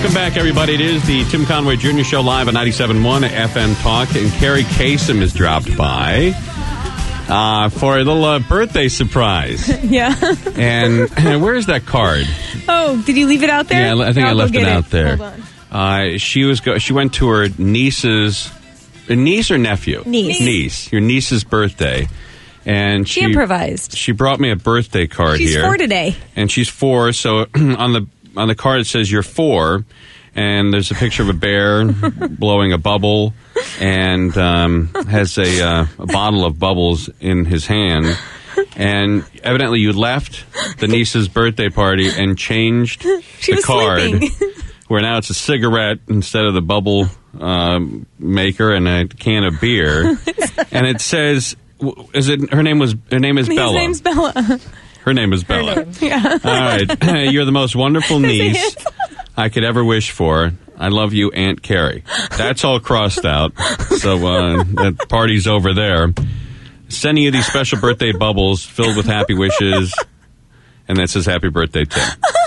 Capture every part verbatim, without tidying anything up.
Welcome back, everybody. It is the Tim Conway Junior Show live on ninety-seven point one F M Talk, and Carrie Kasem has dropped by uh, for a little uh, birthday surprise. Yeah. And, and where's that card? Oh, did you leave it out there? Yeah, I think I'll I left go it get out there. Hold on. Uh, she was go- she went to her niece's a niece or nephew Niece. niece your niece's birthday, and She she, improvised. She brought me a birthday card She's here. four today. And she's four, so on the on the card it says you're four, and there's a picture of a bear blowing a bubble, and um, has a, uh, a bottle of bubbles in his hand. And evidently you left the niece's birthday party and changed She the was card, sleeping. where now it's a cigarette instead of the bubble um, maker and a can of beer. And it says, w- is it her name was her name is His Bella. name's Bella. Her name is Bella. Yeah. All right. You're the most wonderful niece I could ever wish for. I love you, Aunt Carrie. That's all crossed out. So uh, that party's over there. Sending you these special birthday bubbles filled with happy wishes. And that says happy birthday, Tim.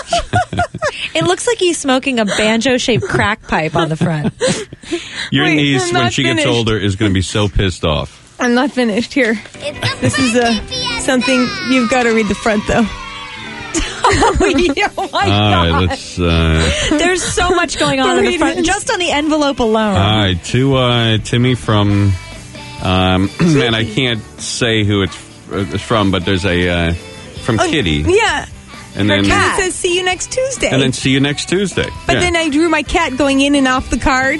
It looks like he's smoking a banjo-shaped crack pipe on the front. Your Wait, niece, I'm when not she finished. gets older, is going to be so pissed off. I'm not finished here. This is uh, something you've got to read the front, though. Oh, my All right, God. let's... Uh, There's so much going on in the front, just on the envelope alone. all right, to uh, Timmy from... Um, man, I can't say who it's, uh, it's from, but there's a... Uh, from Kitty. Yeah. And then, It says, see you next Tuesday. and then see you next Tuesday. but Yeah. then I drew my cat going in and off the card.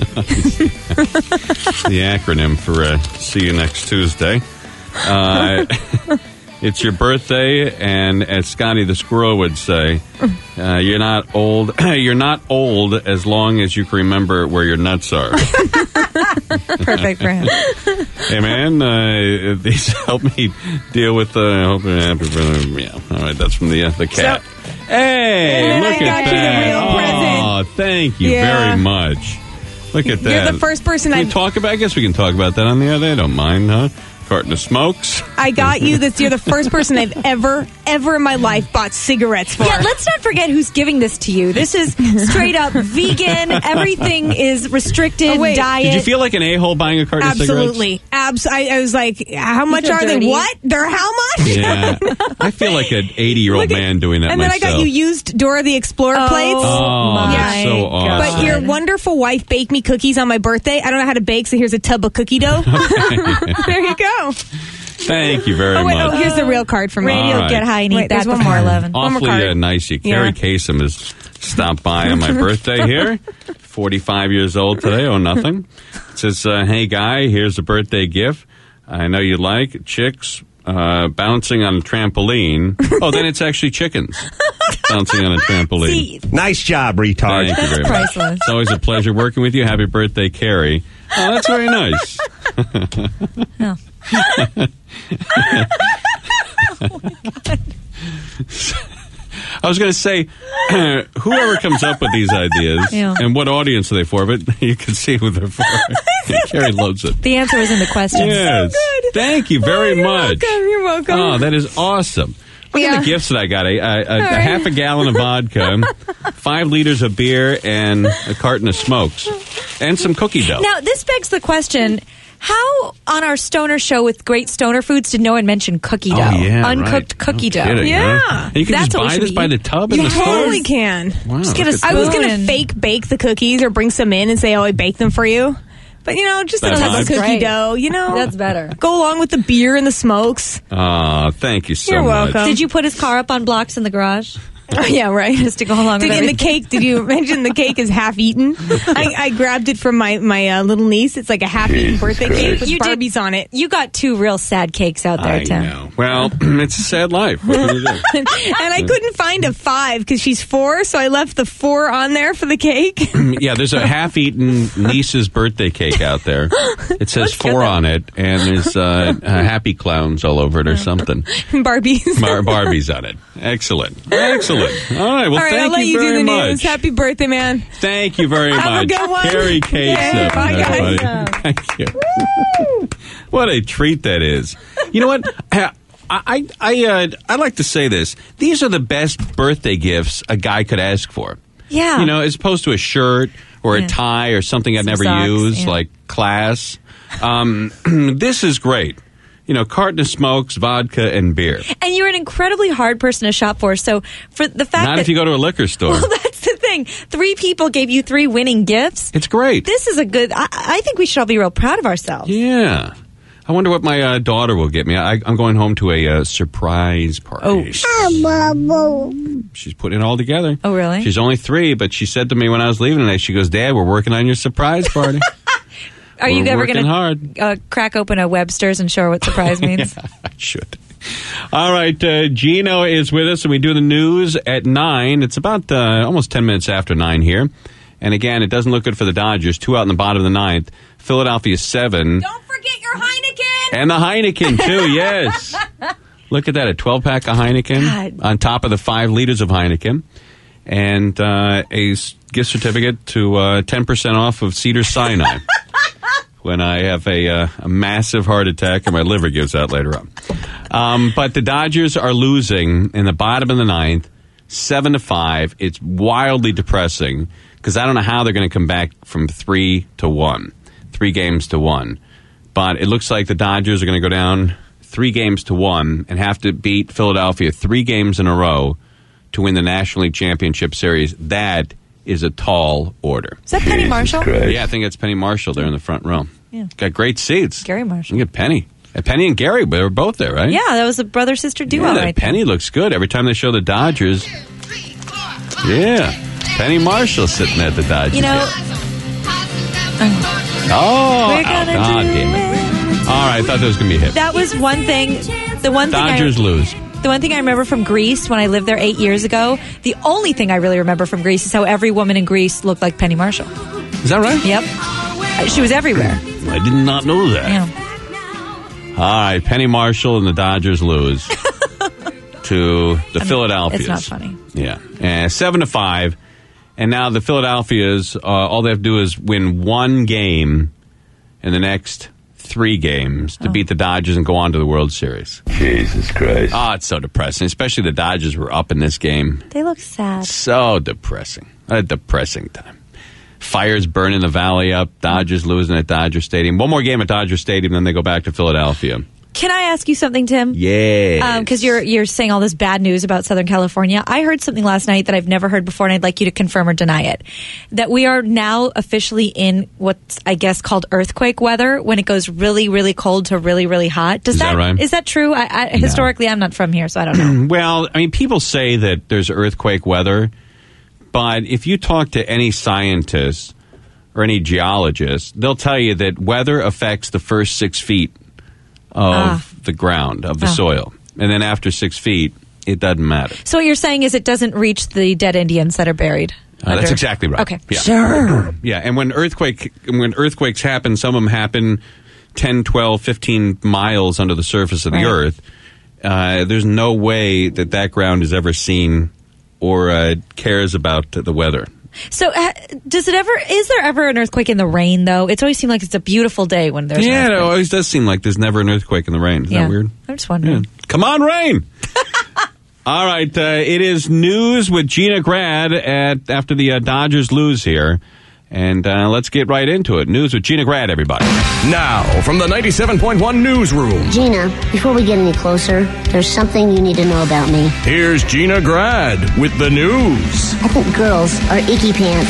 The acronym for uh, see you next Tuesday. Uh, it's your birthday, and as Scotty the Squirrel would say, uh, you're not old. You're not old as long as you can remember where your nuts are. Perfect for him. Hey man, uh, these help me deal with. Uh, hope you're happy for them. Yeah, all right. That's from the uh, the cat. Hey, And then look I at got you the that! real present. Oh, thank you Yeah. very much. Look at that. You're the first person Can I we talk about? I guess we can talk about that on the other. I don't mind, huh? Carton of smokes. I got you this. You're the first person I've ever, ever in my life bought cigarettes for. Yeah, let's not forget who's giving this to you. This is straight up vegan. Everything is restricted Oh, wait. diet. Did you feel like an a-hole buying a carton of cigarettes? Absolutely. Abs- I, I was like, how much feel are dirty? they? What? They're how much? Yeah, I feel like an eighty-year-old Look at- man doing that And then myself. I got you used Dora the Explorer Oh, plates. Oh, my that's so God. awesome. But your wonderful wife baked me cookies on my birthday. I don't know how to bake, so here's a tub of cookie dough. There you go. Thank you very Oh, wait, much. oh, here's the real card for me. Radio, All right. get high and eat Wait, that there's one before more. eleven. One more Awfully card. uh, nice. You. Yeah. Carrie Kasem has stopped by on my birthday here. forty-five years old today. Oh, nothing. It says, uh, hey, guy, here's a birthday gift. I know you like chicks uh, bouncing on a trampoline. Oh, then it's actually chickens bouncing on a trampoline. See, Nice job, retard. Thank you very much. priceless. It's always a pleasure working with you. Happy birthday, Carrie. Oh, that's very nice. Oh. I was going to say, whoever comes up with these ideas, Yeah. and what audience are they for, but you can see who they're for. Carrie loves it. The answer was in the question. Yes. good. Thank you very Oh, you're much. welcome. You're welcome. Oh, that is awesome. Look at Yeah. the gifts that I got. A, a, a, a right. half a gallon of vodka, five liters of beer, and a carton of smokes, and some cookie dough. Now, this begs the question, how on our stoner show with Great Stoner Foods did no one mention cookie dough? Oh, yeah, Uncooked right. cookie No dough. kidding, Yeah. huh? And you can That's just what we buy should this be by the eating. tub in You the store? totally can. Wow, Just get look a at I was spoon going to and- fake bake the cookies or bring some in and say, oh, I baked them for you. But, you know, just a That's tub of nice. cookie Great. dough, you know. That's better. Go along with the beer and the smokes. Oh, thank you so You're much. welcome. Did you put his car up on blocks in the garage? Oh, yeah, right. Just to go along Did, with and the everything? cake, did you mention the cake is half eaten? I, I grabbed it from my, my uh, little niece. It's like a half eaten birthday cake with You did- Barbies on it. You got two real sad cakes out there, I Tim. know. Well, it's a sad life. What can you do? And I couldn't find a five because she's four, so I left the four on there for the cake. Yeah, there's a half-eaten niece's birthday cake out there. It says four on it, and there's uh, uh, happy clowns all over it or something. Barbies. Bar- Barbie's on it. Excellent. Excellent. All right, well, All right, thank I'll let you you do very the much. news. Happy birthday, man. Thank you very Have a much. good one. Carrie Kasem. Yeah, bye, guys. everybody. Thank you. What a treat that is. You know what? I I I, uh, I like to say this. These are the best birthday gifts a guy could ask for. Yeah. You know, as opposed to a shirt or Yeah. a tie or something I'd Some never socks, use, yeah. like class. Um, this is great. You know, carton of smokes, vodka, and beer. And you're an incredibly hard person to shop for. So for the fact Not that if you go to a liquor store. well, that's the thing. Three people gave you three winning gifts. It's great. This is a good. I, I think we should all be real proud of ourselves. Yeah. I wonder what my uh, daughter will get me. I, I'm going home to a uh, surprise party. Oh. She's putting it all together. Oh, really? She's only three, but she said to me when I was leaving today, she goes, Dad, we're working on your surprise party. Are you We're ever working going hard. to uh, crack open a Webster's and show her what surprise means? Yeah, I should. All right, uh, Gino is with us, and we do the news at nine. It's about uh, almost ten minutes after nine here. And again, it doesn't look good for the Dodgers. Two out in the bottom of the ninth. Philadelphia seven. Don't forget your Heineken. And the Heineken, too, yes. Look at that, a twelve-pack of Heineken God. on top of the five liters of Heineken. And uh, a s- gift certificate to uh, ten percent off of Cedar Sinai. When I have a, uh, a massive heart attack and my liver gives out later on. Um, but the Dodgers are losing in the bottom of the ninth, seven to five. It's wildly depressing because I don't know how they're going to come back from three to one, three games to one. But it looks like the Dodgers are going to go down three games to one and have to beat Philadelphia three games in a row to win the National League Championship Series. That is a tall order. Is that Penny Marshall? Yeah, I think it's Penny Marshall there in the front row. Yeah. Got great seats. Gary Marshall. Look at Penny. And Penny and Gary, they were both there, right? Yeah, that was a brother-sister duo Yeah, that right Penny looks good. Every time they show the Dodgers. Yeah. Penny Marshall sitting at the Dodgers. there. You know, oh, we're gonna oh, God do damn it. All right, I thought that was going to be a hit. that was one thing. The one thing Dodgers I, lose. The one thing I remember from Greece when I lived there eight years ago, the only thing I really remember from Greece is how every woman in Greece looked like Penny Marshall. Is that right? Yep. Uh, She was everywhere. I did not know that. Yeah. All right, Penny Marshall and the Dodgers lose to the Philadelphias. It's not funny. Yeah, and seven to five, and now the Philadelphias. Uh, all they have to do is win one game in the next three games to Oh. beat the Dodgers and go on to the World Series. Jesus Christ. Oh, it's so depressing. Especially the Dodgers were up in this game. They look sad. So depressing. A depressing time. Fires burning the valley up. Dodgers losing at Dodger Stadium. One more game at Dodger Stadium, then they go back to Philadelphia. Can I ask you something, Tim? Yeah. Because you're you're saying all this bad news about Southern California. I heard something last night that I've never heard before, and I'd like you to confirm or deny it. That we are now officially in what's, I guess, called earthquake weather, when it goes really, really cold to really, really hot. Does Is that right? Is that true? I, I, historically, I'm not from here, so I don't know. Well, I mean, people say that there's earthquake weather, but if you talk to any scientist or any geologist, they'll tell you that weather affects the first six feet of Ah. the ground, of the Ah. soil. And then after six feet, it doesn't matter. So what you're saying is it doesn't reach the dead Indians that are buried. Uh, that's under- exactly right. Okay. Yeah. Sure. Yeah, and when earthquake when earthquakes happen, some of them happen ten, twelve, fifteen miles under the surface of the Right. earth. Uh, there's no way that that ground is ever seen or uh, cares about the weather. So uh, does it ever? Is there ever an earthquake in the rain? Though it's always seemed like it's a beautiful day when there's. yeah, an it earthquake. always does seem like there's never an earthquake in the rain. Isn't Yeah. that weird? I'm just wondering. Yeah. Come on, rain! All right, uh, it is news with Gina Grad at after the uh, Dodgers lose here. And uh, let's get right into it. News with Gina Grad, everybody. Now, from the ninety-seven point one newsroom, Gina, before we get any closer, there's something you need to know about me. here's Gina Grad with the news. I think girls are icky pants.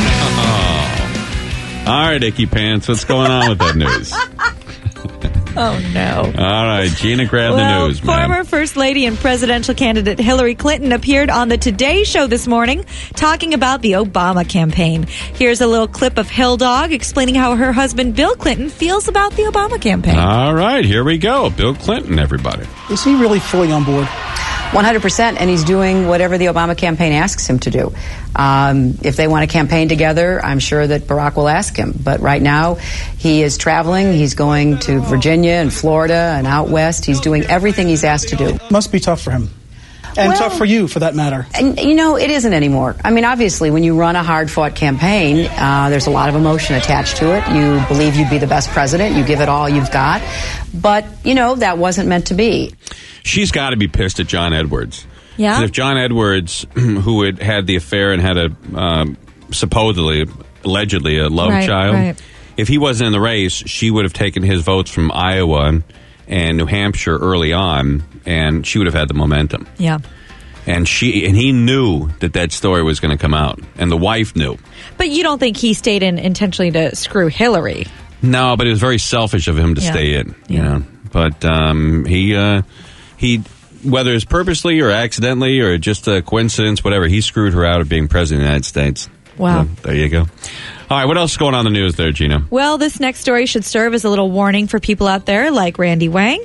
All right, Icky Pants, what's going on with that news? Oh no. All right, Gina, grab Well, the news, man. former First Lady and presidential candidate Hillary Clinton appeared on the Today Show this morning talking about the Obama campaign. Here's a little clip of Hill Dog explaining how her husband Bill Clinton feels about the Obama campaign. All right, here we go. Bill Clinton, everybody. Is he really fully on board? one hundred percent, and he's doing whatever the Obama campaign asks him to do. Um, if they want to campaign together, I'm sure that Barack will ask him. But right now, he is traveling. He's going to Virginia and Florida and out west. He's doing everything he's asked to do. Must be tough for him. And Well- tough for you, for that matter. And, you know, it isn't anymore. I mean, obviously, when you run a hard-fought campaign, uh, there's a lot of emotion attached to it. You believe you'd be the best president. You give it all you've got. But, you know, that wasn't meant to be. She's got to be pissed at John Edwards. Yeah? 'Cause if John Edwards, who had had the affair and had a um, supposedly, allegedly, a love Right, child, right. if he wasn't in the race, she would have taken his votes from Iowa and New Hampshire early on, and she would have had the momentum. Yeah. And she and he knew that that story was going to come out, and the wife knew. But you don't think he stayed in intentionally to screw Hillary? No, but it was very selfish of him to Yeah. stay in. You Yeah. know, but um, he uh, he whether it's purposely or accidentally or just a coincidence, whatever, he screwed her out of being president of the United States. Wow. So, there you go. All right, what else is going on in the news there, Gina? Well, this next story should serve as a little warning for people out there like Randy Wang.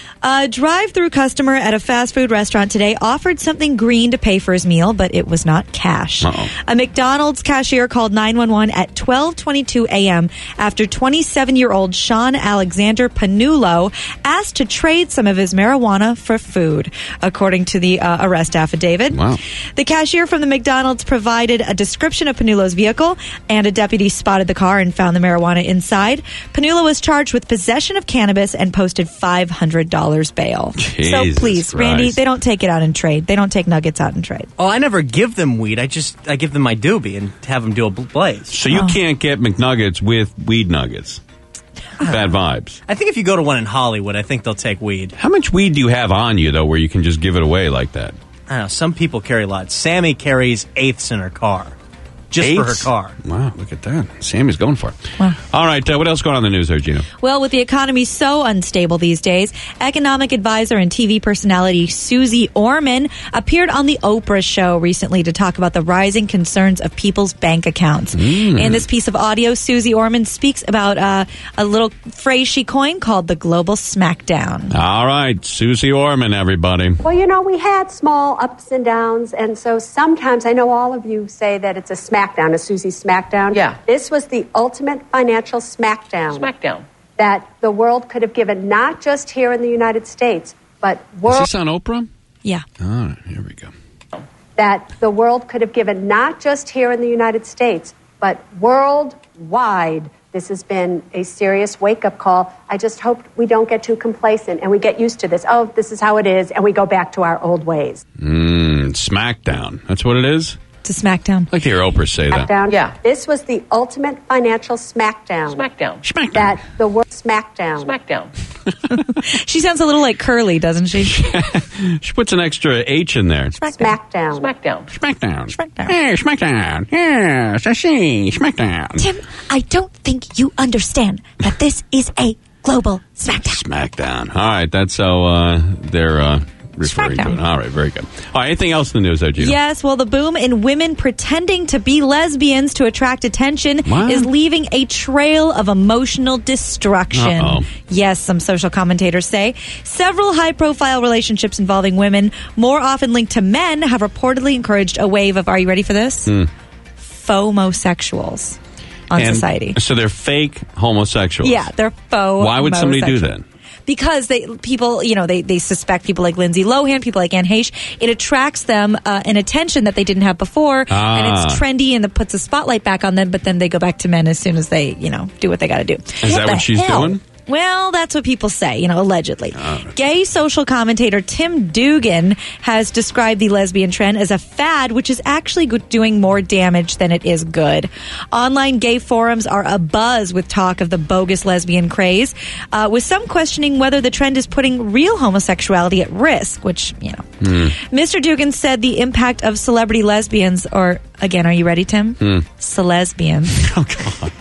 A drive-through customer at a fast food restaurant today offered something green to pay for his meal, but it was not cash. Uh-oh. A McDonald's cashier called nine one one at twelve twenty-two a.m. after twenty-seven-year-old Sean Alexander Panulo asked to trade some of his marijuana for food, according to the uh, arrest affidavit. Wow. The cashier from the McDonald's provided a description of Panulo's vehicle, and a deputy spotted the car and found the marijuana inside. Panulo was charged with possession of cannabis and posted five hundred dollars bail. Jesus so please, Randy, Christ. they don't take it out in trade. They don't take nuggets out in trade. Oh, I never give them weed. I just I give them my doobie and have them do a bl- blaze. So you Oh. can't get McNuggets with weed nuggets. Bad vibes. I think if you go to one in Hollywood, I think they'll take weed. How much weed do you have on you, though, where you can just give it away like that? I don't know. Some people carry lots. Sammy carries eighths in her car. Just for her Eights? car. Wow, look at that. Sammy's going for it. Wow. All right, uh, what else going on in the news there, Gina? Well, with the economy so unstable these days, economic advisor and T V personality Susie Orman appeared on the Oprah show recently to talk about the rising concerns of people's bank accounts. Mm. In this piece of audio, Susie Orman speaks about uh, a little phrase she coined called the global smackdown. All right, Susie Orman, everybody. Well, you know, we had small ups and downs, and so sometimes I know all of you say that it's a smackdown, a Susie smackdown. Yeah. This was the ultimate financial smackdown. Smackdown. That the world could have given, not just here in the United States, but Is world. this on Oprah? Yeah. All right, here we go. That the world could have given, not just here in the United States, but worldwide. This has been a serious wake-up call. I just hope we don't get too complacent and we get used to this. Oh, this is how it is, and we go back to our old ways. Mm, Smackdown. That's what it is? It's a smackdown. I'd like to hear Oprah say that. Smackdown. Yeah. This was the ultimate financial smackdown. Smackdown. Smackdown. That the word smackdown. Smackdown. She sounds a little like Curly, doesn't she? She puts an extra H in there. Smackdown. Smackdown. Smackdown. Smackdown. Hey, Smackdown. Yes, I see. Smackdown. Tim, I don't think you understand that this is a global smackdown. Smackdown. All right, that's how uh, they're uh, referring to Smackdown. it. All right, very good. All right, anything else in the news there, Gina? Yes, well, the boom in women pretending to be lesbians to attract attention What? is leaving a trail of emotional destruction. Uh-oh. Yes, some social commentators say. Several high-profile relationships involving women, more often linked to men, have reportedly encouraged a wave of, are you ready for this? Hmm. Faux-homosexuals on And society. So they're fake homosexuals. Yeah, they're faux. Why would somebody do that? Because they people, you know, they, they suspect people like Lindsay Lohan, people like Anne Heche. It attracts them uh, an attention that they didn't have before, Ah. and it's trendy, and it puts a spotlight back on them. But then they go back to men as soon as they, you know, do what they got to do. Is that the what she's hell? doing? Well, that's what people say, you know, allegedly. Gay social commentator Tim Dugan has described the lesbian trend as a fad, which is actually go- doing more damage than it is good. Online gay forums are abuzz with talk of the bogus lesbian craze, uh, with some questioning whether the trend is putting real homosexuality at risk, which, you know. Mister Dugan said the impact of celebrity lesbians, or, again, are you ready, Tim? Celesbians. Oh, God.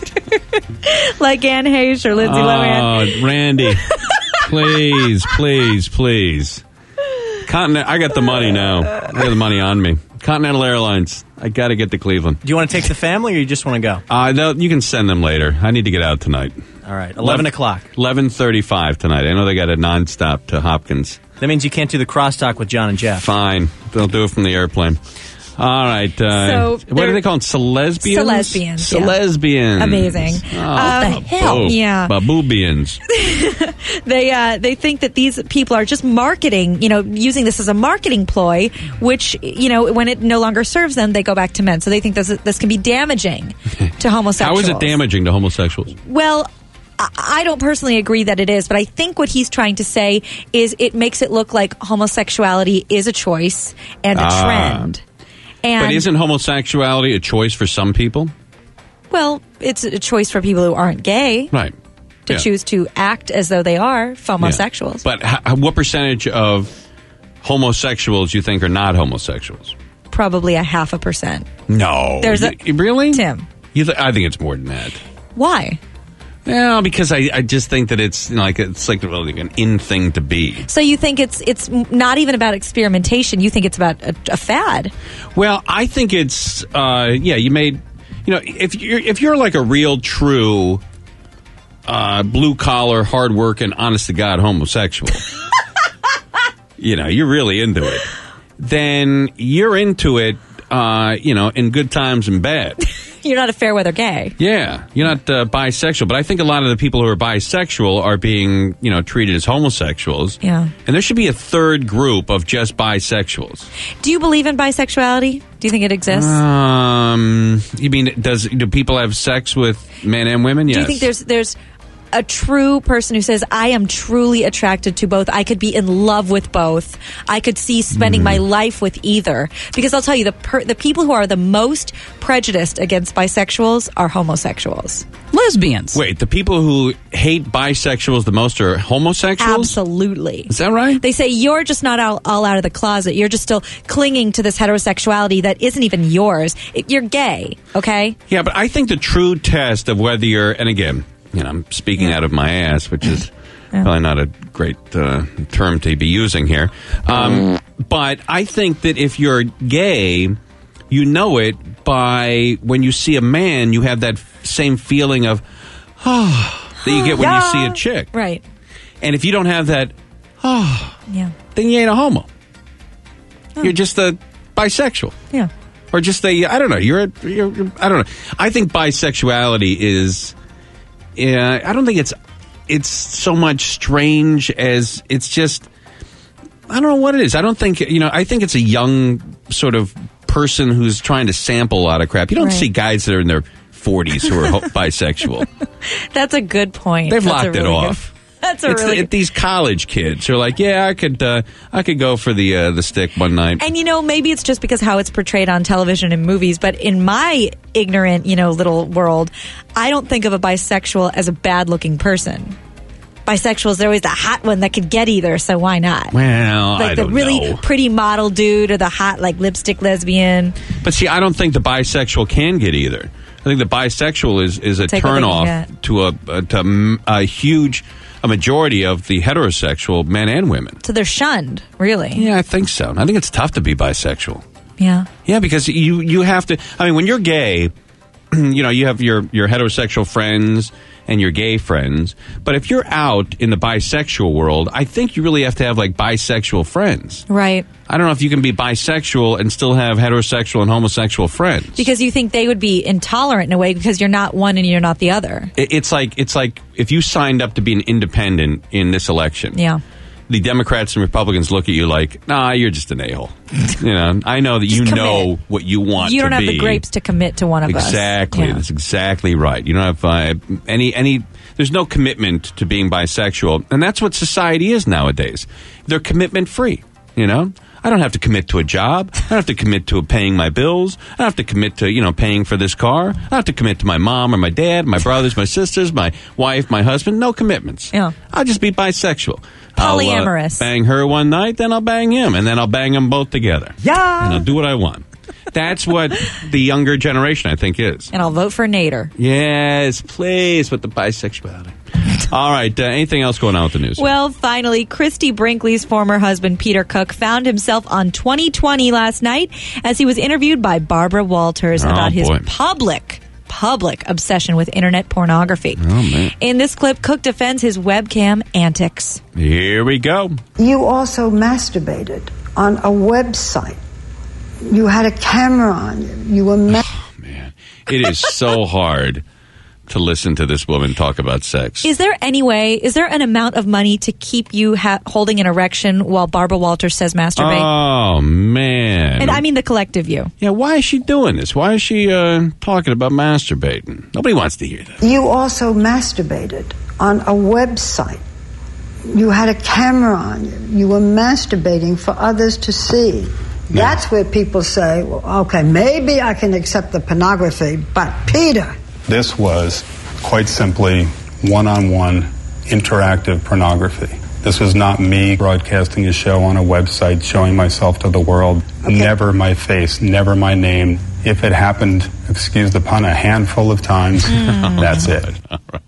Like Anne Heche or Lindsay Lohan. Oh, Randy. Please, please, please. Continent, I got the money now. I got the money on me. Continental Airlines. I got to get to Cleveland. Do you want to take the family or you just want to go? Uh, no, you can send them later. I need to get out tonight. All right, eleven o'clock. eleven thirty-five tonight. I know they got a nonstop to Hopkins. That means you can't do the crosstalk with John and Jeff. Fine. They'll do it from the airplane. All right. Uh, So what they're- are they called? Celesbians? Celesbians, yeah. Celesbians. Amazing. Oh, Um, what the hell? Yeah. Baboobians. They uh, they think that these people are just marketing, you know, using this as a marketing ploy, which, you know, when it no longer serves them, they go back to men. So they think this this can be damaging to How homosexuals. is it damaging to homosexuals? Well, I, I don't personally agree that it is, but I think what he's trying to say is it makes it look like homosexuality is a choice and a Ah. trend. And But isn't homosexuality a choice for some people? well, it's a choice for people who aren't gay Right. to Yeah. choose to act as though they are homosexuals. But h- what percentage of homosexuals you think are not homosexuals? Probably a half a percent. No. There's a- You- really? Tim. You th- I think it's more than that. Why? Yeah, because I, I just think that it's you know, like it's like really an in thing to be. So you think it's it's not even about experimentation. You think it's about a, a fad. Well, I think it's uh, yeah. You made you know if you're if you're like a real true uh, blue collar, hard working, honest to God homosexual, you know, you're really into it. Then you're into it, uh, you know, in good times and bad. You're not a fair weather gay. Yeah, you're not uh, bisexual, but I think a lot of the people who are bisexual are being, you know, treated as homosexuals. Yeah. And there should be a third group of just bisexuals. Do you believe in bisexuality? Do you think it exists? Um, you mean does do people have sex with men and women? Yes. Do you think there's there's a true person who says, I am truly attracted to both. I could be in love with both. I could see spending Mm-hmm. my life with either. Because I'll tell you, the per- the people who are the most prejudiced against bisexuals are homosexuals. Lesbians. Wait, the people who hate bisexuals the most are homosexuals? Absolutely. Is that right? They say you're just not all, all out of the closet. You're just still clinging to this heterosexuality that isn't even yours. It, you're gay, okay? Yeah, but I think the true test of whether you're, and again, you know, I'm speaking out of my ass, which is probably not a great uh, term to be using here. Um, but I think that if you're gay, you know it by when you see a man, you have that f- same feeling of, oh, that you get when you see a chick. Right. And if you don't have that, oh, Yeah. then you ain't a homo. You're just a bisexual. Yeah. Or just a, I don't know, you're a, you're, you're- I don't know. I think bisexuality is, yeah, I don't think it's, it's so much strange as it's just, I don't know what it is. I don't think, you know, I think it's a young sort of person who's trying to sample a lot of crap. You don't Right. see guys that are in their forties who are ho- bisexual. That's a good point. They've That's a locked it really good- off. That's a It's really the- good. these college kids who are like, yeah, I could, uh, I could go for the uh, the stick one night. And you know, maybe it's just because how it's portrayed on television and movies, but in my ignorant, you know, little world, I don't think of a bisexual as a bad-looking person. Bisexuals, they're always the hot one that could get either, so why not? Well, like I the don't really know. pretty model dude or the hot like lipstick lesbian. But see, I don't think the bisexual can get either. I think the bisexual is, is a Take what they can turnoff get. to a, a to m- a huge a majority of the heterosexual men and women. So they're shunned, really. Yeah, I think so. I think it's tough to be bisexual. Yeah. Yeah, because you you have to. I mean, when you're gay, you know, you have your your heterosexual friends and your gay friends. But if you're out in the bisexual world, I think you really have to have like bisexual friends. Right. I don't know if you can be bisexual and still have heterosexual and homosexual friends. Because you think they would be intolerant in a way because you're not one and you're not the other. It- It's like it's like if you signed up to be an independent in this election. Yeah. The Democrats and Republicans look at you like, nah, you're just an a-hole. You know, I know that you Just know commit. what you want You to don't have be. the grapes to commit to one of us. Exactly. Yeah. That's exactly right. You don't have uh, any any. There's no commitment to being bisexual, and that's what society is nowadays. They're commitment free. You know, I don't have to commit to a job. I don't have to commit to paying my bills. I don't have to commit to you know paying for this car. I don't have to commit to my mom or my dad, my brothers, my sisters, my wife, my husband. No commitments. Yeah. I'll just be bisexual. Polyamorous. I'll uh, bang her one night, then I'll bang him, and then I'll bang them both together. Yeah. And I'll do what I want. That's what the younger generation, I think, is. And I'll vote for Nader. Yes, please, with the bisexuality. All right, uh, anything else going on with the news? Well, finally, Christy Brinkley's former husband, Peter Cook, found himself on twenty twenty last night as he was interviewed by Barbara Walters Oh, about his boy. public, public obsession with internet pornography. Oh, man. In this clip, Cook defends his webcam antics. Here we go. You also masturbated on a website. You had a camera on you. You were ma- It is so hard to listen to this woman talk about sex. Is there any way, is there an amount of money to keep you ha- holding an erection while Barbara Walters says masturbate? Oh, man. And I mean the collective you. Yeah, why is she doing this? Why is she uh, talking about masturbating? Nobody wants to hear that. You also masturbated on a website. You had a camera on you. You were masturbating for others to see. That's where people say, well, okay, maybe I can accept the pornography, but Peter. This was quite simply one-on-one interactive pornography. This was not me broadcasting a show on a website, showing myself to the world. Okay. Never my face, never my name. If it happened, excuse the pun, a handful of times, mm. that's it.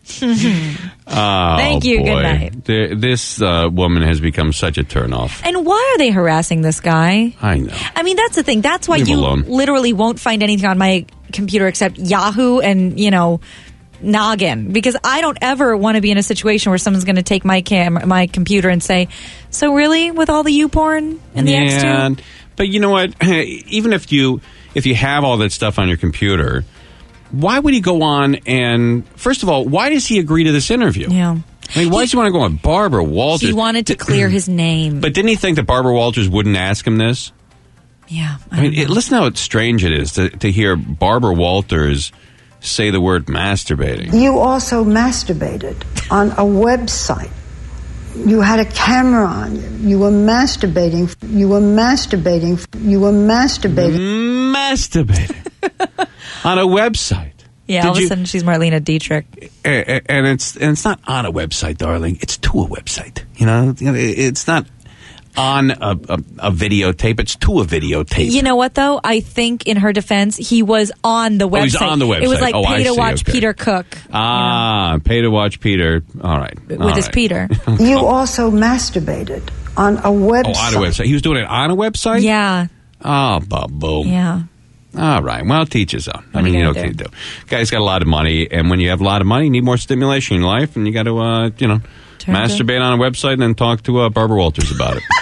Oh, Thank you. Boy. Good night. The, this uh, woman has become such a turnoff. And why are they harassing this guy? I know. I mean, that's the thing. That's why Leave you alone. literally won't find anything on my computer except Yahoo and, you know, Noggin, because I don't ever want to be in a situation where someone's going to take my cam, my computer, and say, "So really, with all the U porn and the X two?" Yeah, but you know what? Even if you if you have all that stuff on your computer, why would he go on and first of all, why does he agree to this interview? Yeah. I mean, why he, does he want to go on Barbara Walters? He wanted to clear his name. But didn't he think that Barbara Walters wouldn't ask him this? Yeah. I, I mean, it, listen how strange it is to, to hear Barbara Walters say the word masturbating. You also masturbated on a website. You had a camera on you. You were masturbating. You were masturbating. You were masturbating. Masturbating on a website. Yeah, Did all of you, a sudden she's Marlena Dietrich. And it's and it's not on a website, darling. It's to a website. You know, it's not on a, a, a videotape. It's to a videotape. You know what, though? I think in her defense, he was on the website. Oh, he's on the website. It was like oh, pay I to see. watch Okay. Peter Cook. Ah, you know? Pay to watch Peter. All right. With All his right. Peter. You also masturbated on a website. Oh, on a website. He was doing it on a website? Yeah. Oh, Bubbo. Yeah. All right. Well, teach his own. I What mean, are you you know gonna what you do. Guy's got a lot of money, and when you have a lot of money, you need more stimulation in your life, and you got to, uh, you know, Turn masturbate to- on a website and then talk to uh, Barbara Walters about it.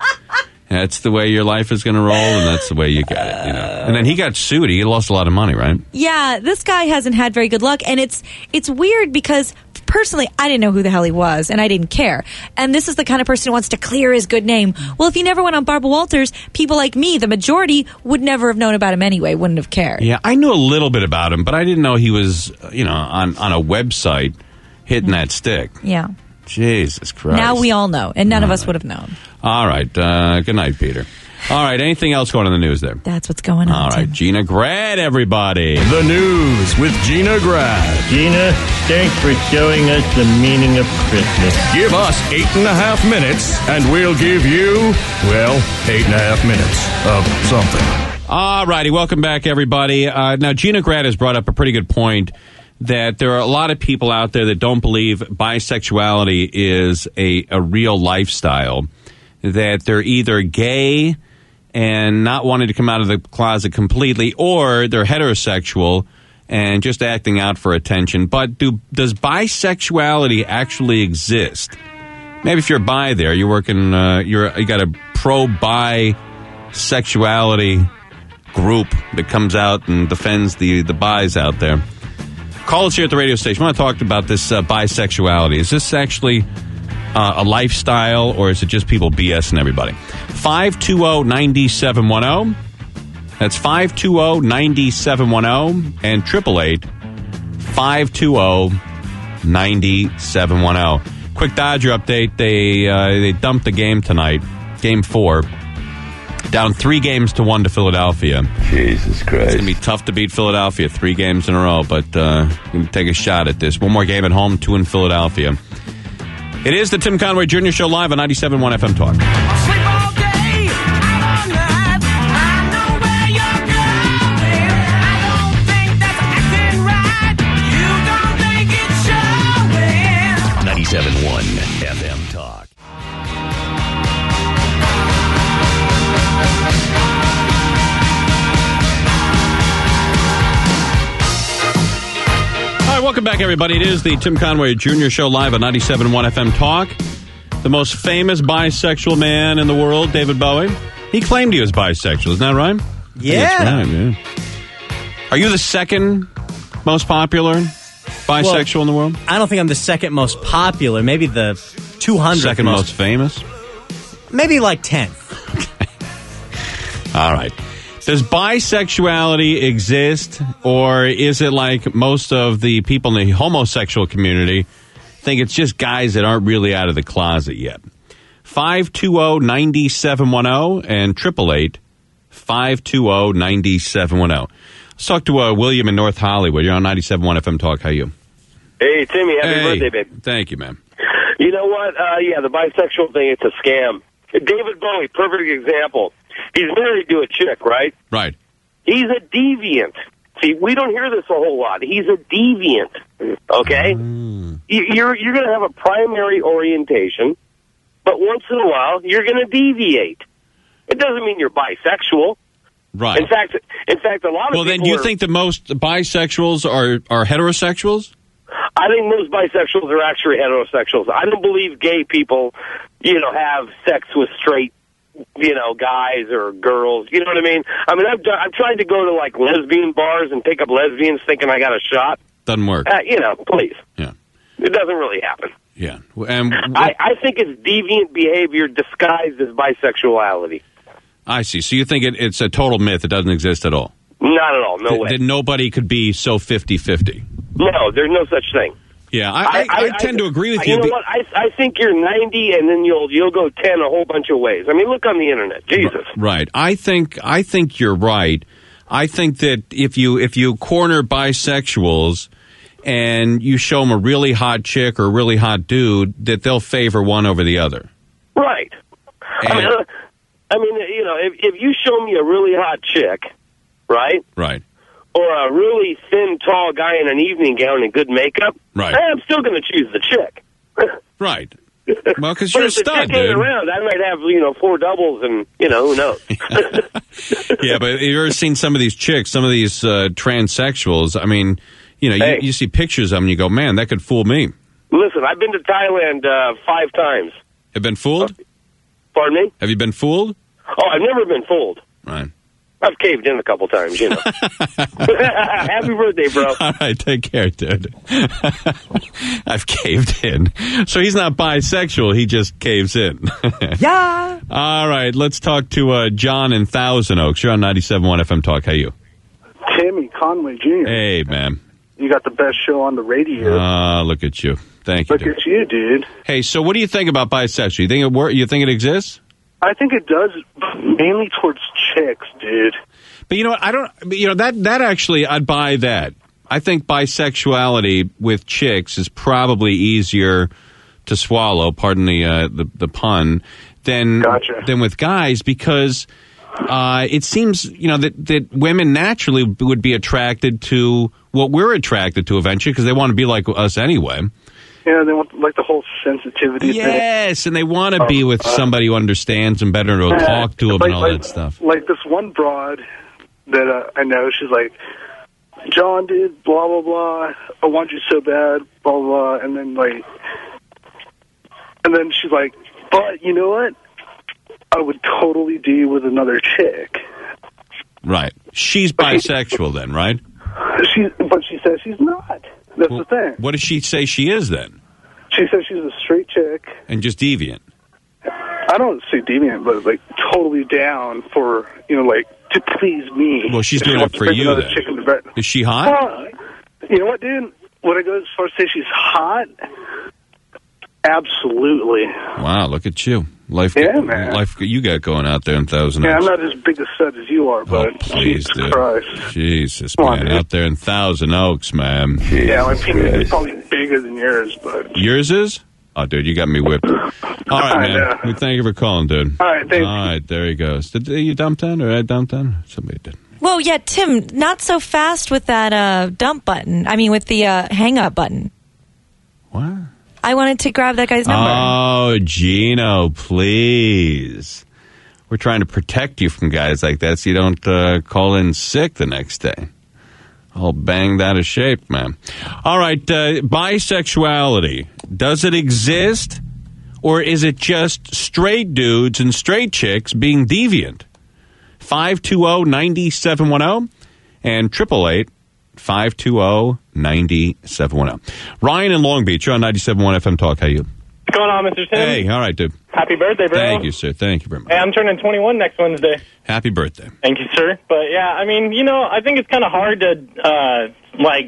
That's the way your life is going to roll, and that's the way you get it. You know. And then he got sued. He lost a lot of money, right? Yeah, this guy hasn't had very good luck, and it's it's weird because personally, I didn't know who the hell he was, and I didn't care. And this is the kind of person who wants to clear his good name. Well, if he never went on Barbara Walters, people like me, the majority, would never have known about him anyway, wouldn't have cared. Yeah, I knew a little bit about him, but I didn't know he was, you know, on, on a website hitting that stick. Yeah. Jesus Christ. Now we all know, and none of us would have known. All right. Uh, good night, Peter. All right. Anything else going on in the news there? That's what's going on. All right. Tim. Gina Grad, everybody. The news with Gina Grad. Gina, thanks for showing us the meaning of Christmas. Give us eight and a half minutes, and we'll give you, well, eight and a half minutes of something. All righty. Welcome back, everybody. Uh, now, Gina Grad has brought up a pretty good point that there are a lot of people out there that don't believe bisexuality is a, a real lifestyle, that they're either gay and not wanting to come out of the closet completely, or they're heterosexual and just acting out for attention. But do does bisexuality actually exist? Maybe if you're bi there, you're working, uh, you're you got a pro-bi sexuality group that comes out and defends the, the bis out there. Call us here at the radio station. I want to talk about this uh, bisexuality. Is this actually uh, a lifestyle, or is it just people BSing everybody? five two zero, nine seven one zero. That's five two zero, nine seven one zero and triple eight, five two zero, nine seven one zero. Quick Dodger update. They uh, they dumped the game tonight, game four. Down three games to one to Philadelphia. Jesus Christ. It's going to be tough to beat Philadelphia three games in a row, but uh, going to take a shot at this. One more game at home, two in Philadelphia. It is the Tim Conway Junior Show live on ninety-seven point one F M Talk. ninety-seven point one F M Talk. All right, welcome back, everybody. It is the Tim Conway Junior Show live on ninety-seven point one F M Talk. The most famous bisexual man in the world, David Bowie. He claimed he was bisexual, isn't that right? Yeah. That's right, yeah. Are you the second most popular bisexual well, in the world? I don't think I'm the second most popular. Maybe the two hundredth Second most, most famous? Maybe like tenth. All right. Does bisexuality exist, or is it like most of the people in the homosexual community think it's just guys that aren't really out of the closet yet. five two zero, nine seven one zero and triple eight, five two zero, nine seven one zero. Let's talk to uh, William in North Hollywood. You're on ninety-seven point one F M Talk. How are you? Hey, Timmy, happy Hey. birthday, baby. Thank you, man. You know what? Uh, yeah, the bisexual thing, it's a scam. David Bowie, perfect example. He's married to a chick, right? Right. He's a deviant. See, we don't hear this a whole lot. He's a deviant, okay? Mm. You- You're, you're going to have a primary orientation, but once in a while, you're going to deviate. It doesn't mean you're bisexual. Right. In fact, in fact, a lot of Well, then people you are- think the most bisexuals are, are heterosexuals? I think most bisexuals are actually heterosexuals. I don't believe gay people, you know, have sex with straight, you know, guys or girls. You know what I mean? I mean, I've done, I've tried to go to like lesbian bars and pick up lesbians, thinking I got a shot. Doesn't work. Uh, you know, please. Yeah. It doesn't really happen. Yeah. And I, I think it's deviant behavior disguised as bisexuality. I see. So you think it, it's a total myth. It doesn't exist at all. Not at all. No Th- way. That nobody could be so fifty-fifty. No, there's no such thing. Yeah, I, I, I, tend to agree with you. You know be- what? I, I think you're ninety, and then you'll you'll go ten a whole bunch of ways. I mean, look on the internet. Jesus. Right. I think I think you're right. I think that if you if you corner bisexuals and you show them a really hot chick or a really hot dude, that they'll favor one over the other. Right. I mean, uh, I mean, you know, if if you show me a really hot chick, right, Right. or a really thin, tall guy in an evening gown and good makeup, Right. I'm still going to choose the chick. Right. Well, because But you're a if the stud, chick ain't dude. around, I might have, you know, four doubles and, you know, who knows. Yeah, but have you ever seen some of these chicks, some of these uh, transsexuals? I mean, you know, you, Hey. you see pictures of them and you go, man, that could fool me. Listen, I've been to Thailand uh, five times. Have been fooled? Pardon me? Have you been fooled? Oh, I've never been fooled. Right. I've caved in a couple times, you know. Happy birthday, bro. All right, take care, dude. I've caved in. So he's not bisexual, he just caves in. Yeah. All right, let's talk to uh, John in Thousand Oaks. You're on ninety-seven point one F M Talk. How you? Timmy Conway Junior Hey, man. You got the best show on the radio. Ah, look at you. Thank you, Look dude. at you, dude. Hey, so what do you think about bisexual? You think it wor- You think it exists? I think it does, mainly towards chicks, dude. But you know what? I don't. You know that that actually, I'd buy that. I think bisexuality with chicks is probably easier to swallow. Pardon the uh, the, the pun. Than Gotcha. than with guys because uh, it seems you know that that women naturally would be attracted to what we're attracted to eventually because they want to be like us anyway. Yeah, they want like the whole sensitivity thing. Yes, and they want to be with somebody who understands them better and will Uh, talk to them like, and all like, that stuff. Like this one broad that uh, I know, she's like, John, dude, blah, blah, blah. I want you so bad, blah, blah, blah. And then, like, and then she's like, but you know what? I would totally do with another chick. Right. She's bisexual then, right? She, but she says she's not. That's Well, the thing. What does she say she is then? She says she's a straight chick. And just deviant. I don't say deviant, but like totally down for, you know, like to please me. Well, she's If she doing wants it to for bring you another then. chick into bed. Is she hot? Well, you know what, dude? Would I go as far as say she's hot? Absolutely. Wow, look at you. Life, Yeah, man. life you got going out there in Thousand Yeah, I'm Oaks. not as big a stud as you are, but Oh, please, Jesus dude. Christ. Jesus, Come on, man. dude. Out there in Thousand Oaks, man. Yeah, my penis is probably bigger than yours, but Yours is? Oh, dude, you got me whipped. All right, I man. know. Well, thank you for calling, dude. All right, thanks. All right, there he goes. Did you dump that or I dump that? Somebody did. Well, yeah, Tim, not so fast with that uh, dump button. I mean, with the uh, hang up button. What? I wanted to grab that guy's number. Oh, Gino, please. We're trying to protect you from guys like that so you don't uh, call in sick the next day. All banged out of shape, man. All right, uh, bisexuality. Does it exist? Or is it just straight dudes and straight chicks being deviant? five two zero, nine seven one zero and triple eight, five two zero, nine seven one zero. Ryan in Long Beach, you're on ninety-seven point one F M Talk. How you? What's going on, Mister Tim? Hey, all right, dude. Happy birthday, bro. Thank you, sir. Thank you very much. Hey, I'm turning twenty-one next Wednesday. Happy birthday. Thank you, sir. But, yeah, I mean, you know, I think it's kind of hard to, uh, like,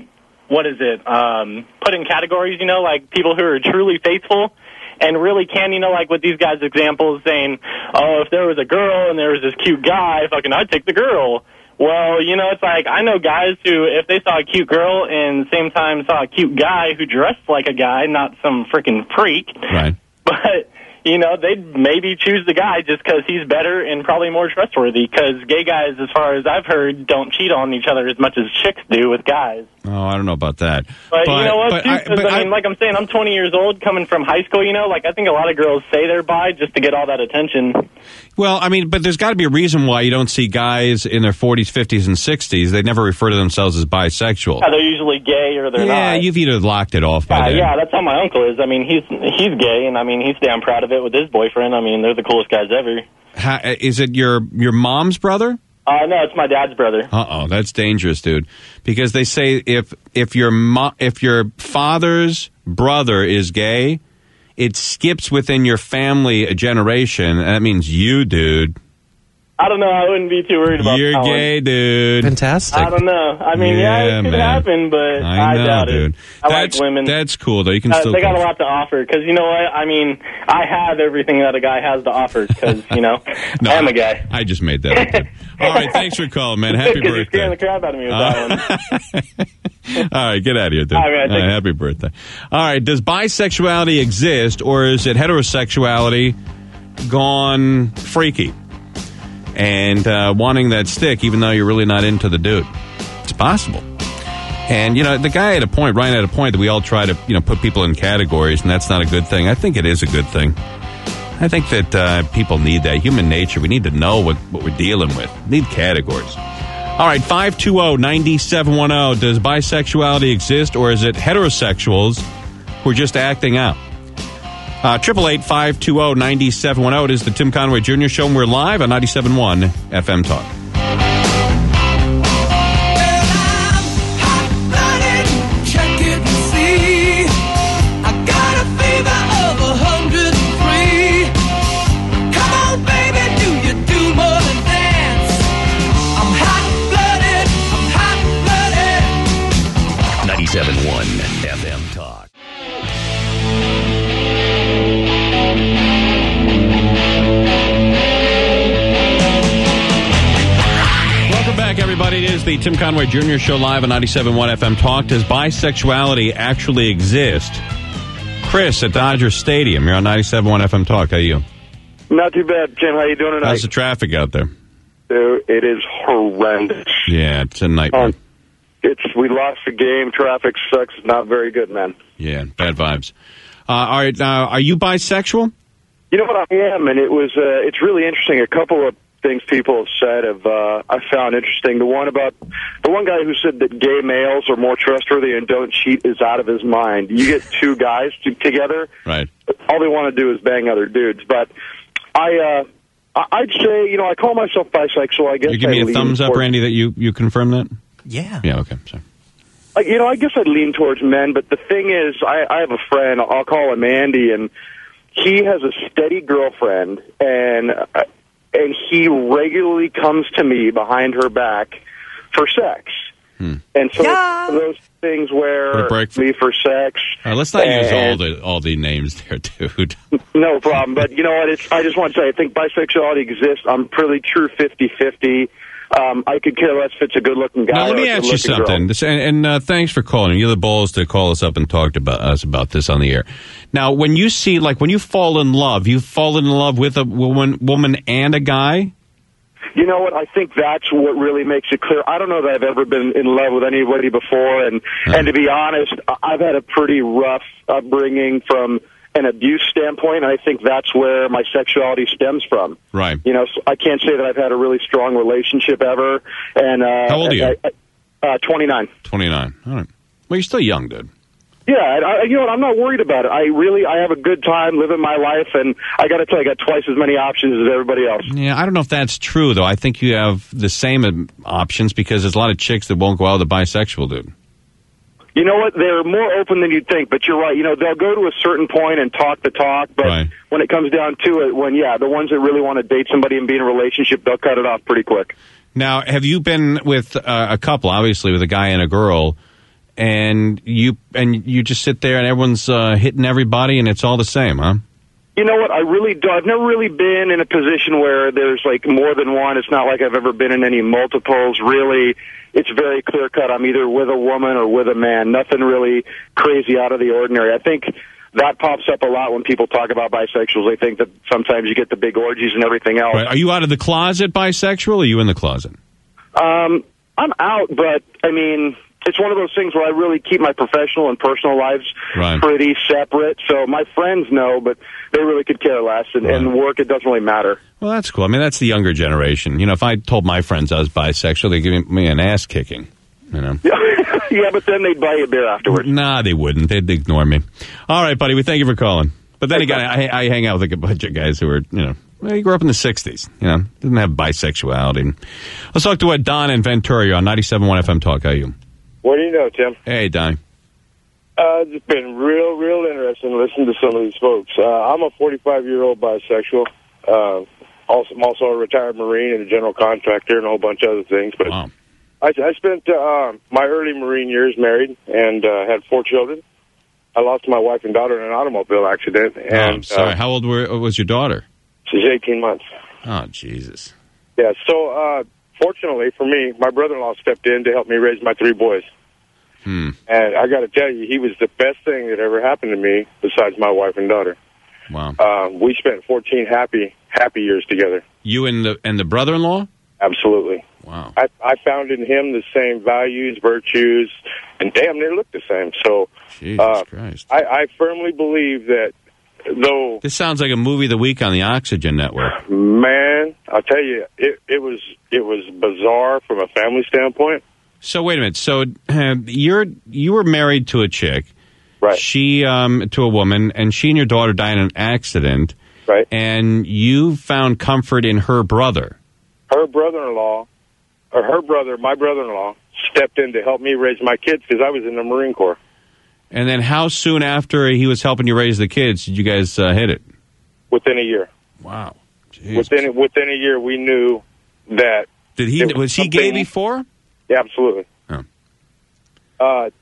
what is it, um, put in categories, you know, like people who are truly faithful and really can, you know, like with these guys' examples saying, oh, if there was a girl and there was this cute guy, fucking I'd take the girl. Well, you know, it's like I know guys who, if they saw a cute girl and same time saw a cute guy who dressed like a guy, not some freaking freak, right? But, you know, they'd maybe choose the guy just because he's better and probably more trustworthy, because gay guys, as far as I've heard, don't cheat on each other as much as chicks do with guys. Oh, I don't know about that. But, but you know what, but too, I, 'cause, but I mean, I, like I'm saying, I'm twenty years old, coming from high school, you know, like I think a lot of girls say they're bi just to get all that attention. Well, I mean, but there's got to be a reason why you don't see guys in their forties, fifties, and sixties. They never refer to themselves as bisexual. Yeah, they're usually gay or they're yeah, not. you've either locked it off by Uh, then. yeah, that's how my uncle is. I mean, he's he's gay, and I mean, he's damn proud of it with his boyfriend. I mean, they're the coolest guys ever. How, is it your your mom's brother? Uh, no, it's my dad's brother. Uh-oh, that's dangerous, dude. Because they say if if your mo- if your father's brother is gay, it skips within your family a generation, and that means you, dude. I don't know. I wouldn't be too worried about You're that gay, one. dude. Fantastic. I don't know. I mean, yeah, Yeah, it could man. happen, but I I, know, doubt dude. it. I That's, like women. That's cool, though. You can Uh, still... they got a lot to offer, because you know what? I mean, I have everything that a guy has to offer, because, you know, No, I'm a guy. I just made that up. Dude. All right, thanks for calling, man. Happy Because you're scaring the birthday. crap out of me with that one. All right, get out of here, dude. All right, man, thank you. happy birthday. All right, does bisexuality exist, or is it heterosexuality gone freaky? And uh, wanting that stick, even though you're really not into the dude. It's possible. And, you know, the guy had a point, Ryan had a point, that we all try to, you know, put people in categories, and that's not a good thing. I think it is a good thing. I think that uh, people need that. Human nature, we need to know what, what we're dealing with. We need categories. All right, five two zero, nine seven one zero. Does bisexuality exist, or is it heterosexuals who are just acting out? Uh, triple eight five two zero nine seven one zero. It is the Tim Conway Junior Show, and we're live on ninety-seven point one F M Talk. ninety-seven point one F M Talk. Welcome back, everybody. It is the Tim Conway Junior Show, live on ninety-seven point one F M Talk. Does bisexuality actually exist? Chris at Dodger Stadium. You're on ninety-seven point one F M Talk. How are you? Not too bad, Jim. How you doing tonight? How's the traffic out there? Dude, it is horrendous. Yeah, it's a nightmare. Um, it's we lost the game. Traffic sucks. It's not very good, man. Yeah, bad vibes. Uh, all right, uh, are you bisexual? You know what, I am, and it was. Uh, it's really interesting. A couple of things people have said have uh, I found interesting. The one about the one guy who said that gay males are more trustworthy and don't cheat is out of his mind. You get two guys to, together, right? All they want to do is bang other dudes. But I, uh, I- I'd say, you know, I call myself bisexual. I guess You give me I a lean thumbs up, towards- Randy, that you, you confirm that? Yeah. Yeah, okay, sorry. Uh, You know, I guess I'd lean towards men, but the thing is, I, I have a friend, I'll call him Andy, and he has a steady girlfriend, and uh, and he regularly comes to me behind her back for sex. Hmm. And so it's one of those things where break me for sex. All right, let's not use all and- the all the names there, dude. No problem. But you know what? It's, I just want to say, I think bisexuality exists. I'm pretty true fifty-fifty. Um, I could care less if it's a good-looking guy Now, let or me a ask you good-looking girl. something, this, and, and uh, thanks for calling. You have the balls to call us up and talk about us about this on the air. Now, when you see, like, when you fall in love, you fall in love with a woman, woman and a guy? You know what? I think that's what really makes it clear. I don't know that I've ever been in love with anybody before, and and to be honest, I've had a pretty rough upbringing from an abuse standpoint. And I think that's where my sexuality stems from. Right. You know, so I can't say that I've had a really strong relationship ever. And uh, How old are you? I, I, uh, twenty-nine. twenty-nine. All right. Well, you're still young, dude. Yeah, I, you know what? I'm not worried about it. I really, I have a good time living my life, and I got to tell you, I got twice as many options as everybody else. Yeah, I don't know if that's true, though. I think you have the same um, options because there's a lot of chicks that won't go out with a bisexual dude. You know what? They're more open than you'd think, but you're right. You know, they'll go to a certain point and talk the talk, but Right. when it comes down to it, when, yeah, the ones that really want to date somebody and be in a relationship, they'll cut it off pretty quick. Now, have you been with uh, a couple, obviously with a guy and a girl, and you and you just sit there and everyone's uh, hitting everybody, and it's all the same, huh? You know what? I really do. I've never really been in a position where there's like more than one. It's not like I've ever been in any multiples. Really, it's very clear cut. I'm either with a woman or with a man. Nothing really crazy out of the ordinary. I think that pops up a lot when people talk about bisexuals. They think that sometimes you get the big orgies and everything else. Right. Are you out of the closet bisexual, or are you in the closet? Um, I'm out, but I mean, it's one of those things where I really keep my professional and personal lives right. pretty separate. So my friends know, but they really could care less. And, right. and work, it doesn't really matter. Well, that's cool. I mean, that's the younger generation. You know, if I told my friends I was bisexual, they'd give me an ass kicking. You know. Yeah, but then they'd buy you a beer afterwards. Nah, they wouldn't. They'd ignore me. All right, buddy. We thank you for calling. But then again, I, I hang out with like a bunch of guys who are, you know, well, you grew up in the sixties. You know, didn't have bisexuality. Let's talk to uh, Don in Ventura. You're on ninety-seven point one F M Talk. How are you? What do you know, Tim? Hey, Don. Uh, it's been real, real interesting listening to some of these folks. Uh, I'm a forty-five-year-old bisexual. Uh, also, I'm also a retired Marine and a general contractor and a whole bunch of other things. But wow. I, I spent uh, my early Marine years married and uh, had four children. I lost my wife and daughter in an automobile accident. And, oh, I'm sorry. Uh, How old were, was your daughter? She's eighteen months. Oh, Jesus. Yeah, so uh, fortunately for me, my brother-in-law stepped in to help me raise my three boys. Hmm. And I got to tell you, he was the best thing that ever happened to me besides my wife and daughter. Wow. Uh, we spent fourteen happy, happy years together. You and the and the brother-in-law? Absolutely. Wow. I, I found in him the same values, virtues, and damn near looked the same. So, Jesus uh, Christ. I, I firmly believe that though... This sounds like a movie of the week on the Oxygen Network. Man, I'll tell you, it, it was it was bizarre from a family standpoint. So wait a minute. So uh, you're you were married to a chick, right? She um, to a woman, and she and your daughter died in an accident, right? And you found comfort in her brother. Her brother-in-law, or her brother, my brother-in-law, stepped in to help me raise my kids because I was in the Marine Corps. And then, how soon after he was helping you raise the kids did you guys uh, hit it? Within a year. Wow. Jeez. Within within a year, we knew that. Did he was, was he gay before? Yeah, absolutely. Oh. Uh,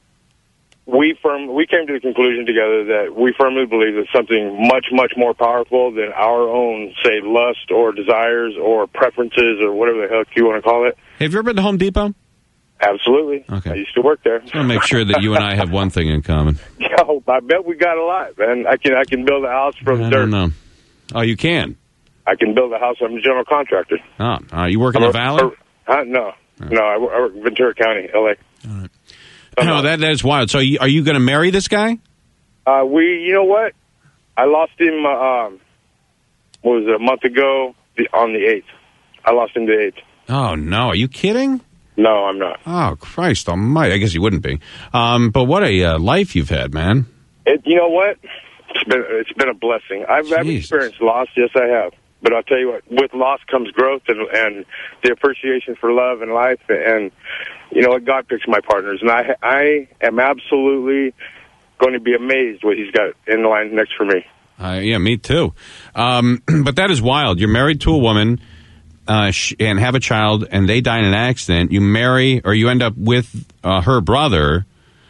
we firm we came to the conclusion together that we firmly believe that something much much more powerful than our own, say, lust or desires or preferences or whatever the heck you want to call it. Have you ever been to Home Depot? Absolutely. Okay. I used to work there. Just want to make sure that you and I have one thing in common. Yo, I bet we got a lot, man. I can I can build a house from I dirt. don't know. Oh, you can? I can build a house. I'm a general contractor. Oh, uh, you work in the Valley? Uh, no. No, I work, I work in Ventura County, L A. All right. No, that, that is wild. So are you, are you going to marry this guy? Uh, we, you know what? I lost him, uh, um, what was it, a month ago the, on the eighth. I lost him the eighth. Oh, no. Are you kidding? No, I'm not. Oh, Christ almighty. I guess you wouldn't be. Um, but what a uh, life you've had, man. It, you know what? It's been, it's been a blessing. I've, I've experienced loss. Yes, I have. But I'll tell you what, with loss comes growth and, and the appreciation for love and life. And, you know what, God picks my partners. And I, I am absolutely going to be amazed what he's got in the line next for me. Uh, yeah, me too. Um, but that is wild. You're married to a woman uh, sh- and have a child, and they die in an accident. You marry, or you end up with uh, her brother,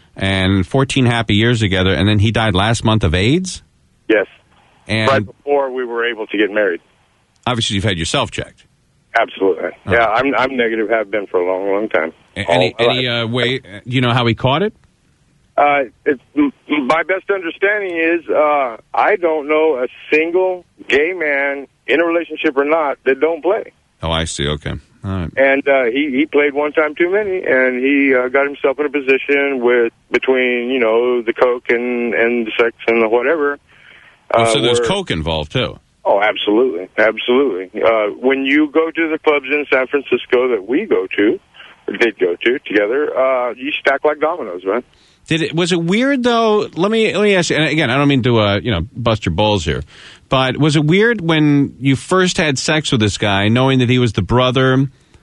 and fourteen happy years together, and then he died last month of AIDS? Yes. And right before we were able to get married. Obviously, you've had yourself checked. Absolutely. Oh. Yeah, I'm I'm negative, have been for a long, long time. Any, any uh, way, do you know how he caught it? Uh, it's, my best understanding is uh, I don't know a single gay man, in a relationship or not, that don't play. Oh, I see. Okay. All right. And uh, he, he played one time too many, and he uh, got himself in a position with between, you know, the coke and, and the sex and the whatever. Uh, oh, so there's where, coke involved, too? Oh, absolutely. Absolutely. Uh, when you go to the clubs in San Francisco that we go to, or did go to together, uh, you stack like dominoes, man. Did it, was it weird, though? Let me let me ask you, and again, I don't mean to, uh, you know, bust your balls here, but was it weird when you first had sex with this guy, knowing that he was the brother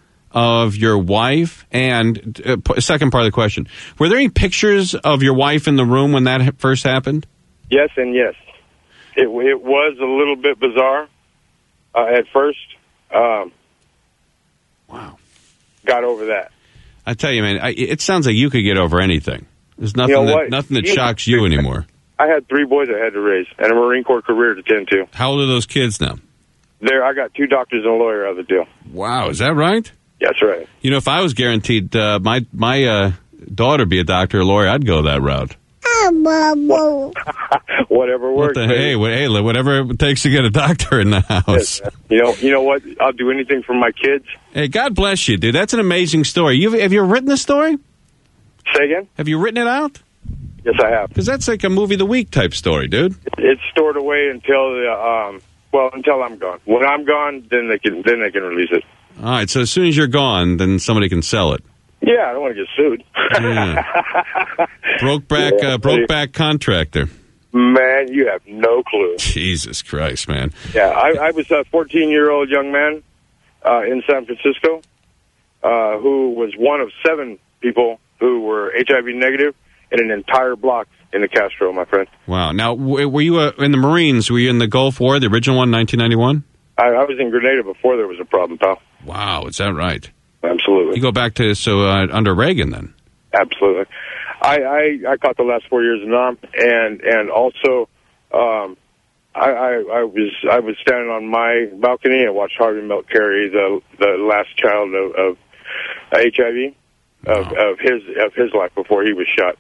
of your wife? And uh, second part of the question, were there any pictures of your wife in the room when that first happened? Yes and yes. It, it was a little bit bizarre uh, at first. Um, wow. Got over that. I tell you, man, I, it sounds like you could get over anything. There's nothing You know that, what? nothing that You- shocks you anymore. I had three boys I had to raise and a Marine Corps career to tend to. How old are those kids now? There, I got two doctors and a lawyer out of the deal. Wow, is that right? That's right. You know, if I was guaranteed uh, my my uh, daughter be a doctor or lawyer, I'd go that route. Whatever What works. the, baby. hey, what, hey, whatever it takes to get a doctor in the house. Yes. You know, you know what? I'll do anything for my kids. Hey, God bless you, dude. That's an amazing story. You've, have you written the story? Say again? Have you written it out? Yes, I have. Because that's like a movie of the week type story, dude. It's stored away until the, um, well, until I'm gone. When I'm gone, then they can then they can release it. All right, so as soon as you're gone, then somebody can sell it. Yeah, I don't want to get sued. Yeah. Brokeback, Yeah, uh, Brokeback contractor. Man, you have no clue. Jesus Christ, man. Yeah, I, I was a fourteen-year-old young man uh, in San Francisco uh, who was one of seven people who were H I V negative in an entire block in the Castro, my friend. Wow. Now, w- were you uh, in the Marines? Were you in the Gulf War, the original one, nineteen ninety-one? I, I was in Grenada before there was a problem, pal. Wow, is that right? Absolutely. You go back to, so uh, under Reagan then? Absolutely. I, I, I caught the last four years in Nam, and and also um, I, I, I was I was standing on my balcony and watched Harvey Milk carry the the last child of, of H I V of, Wow. of his of his life before he was shot.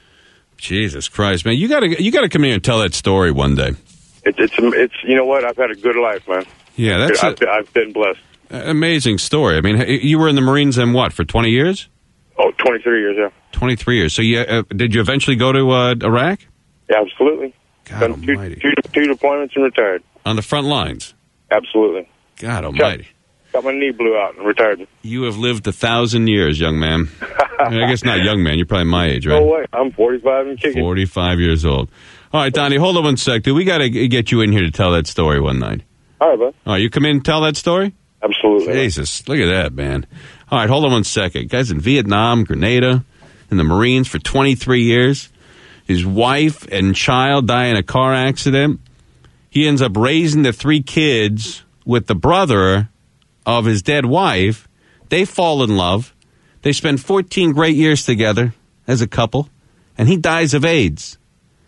Jesus Christ, man! You gotta you gotta come here and tell that story one day. It, it's it's you know what? I've had a good life, man. Yeah, that's I've, a, I've been blessed. amazing story. I mean, h- you were in the Marines in what, for twenty years? Oh, twenty-three years, yeah. twenty-three years. So you, uh, did you eventually go to uh, Iraq? Yeah, absolutely. God Done two, almighty. two, two deployments and retired. On the front lines? Absolutely. God almighty. Got my knee blew out and retired. You have lived a thousand years, young man. I, mean, I guess not young man. You're probably my age, right? No way. I'm forty-five and kicking. forty-five years old. All right, Donnie, hold on one sec, dude. We got to get you in here to tell that story one night. All right, bud. All right, you come in and tell that story? Absolutely. Jesus, look at that, man. All right, hold on one second. Guy's in Vietnam, Grenada, in the Marines for twenty-three years. His wife and child die in a car accident. He ends up raising the three kids with the brother of his dead wife. They fall in love. They spend fourteen great years together as a couple, and he dies of AIDS.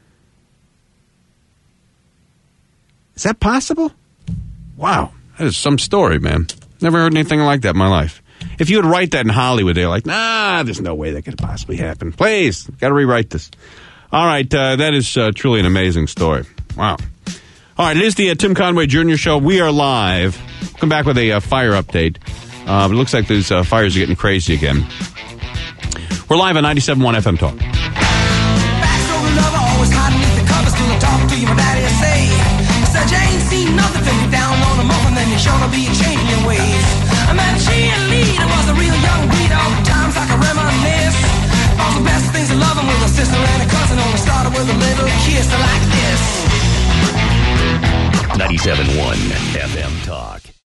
Is that possible? Wow, that is some story, man. Never heard anything like that in my life. If you would write that in Hollywood, they're like, nah, there's no way that could possibly happen. Please, got to rewrite this. All right, uh, that is uh, truly an amazing story. Wow. All right, it is the uh, Tim Conway Junior Show. We are live. Come back with a uh, fire update. Uh, it looks like those uh, fires are getting crazy again. We're live on ninety-seven point one F M Talk. Said you ain't seen nothing till you down on the muffin, then you're sure to be changing your ways. I met a cheerleader, was a real young breed, all the times I can reminisce. All the best things of loving with a sister and a cousin, only started with a little kiss like this. ninety-seven point one F M Talk.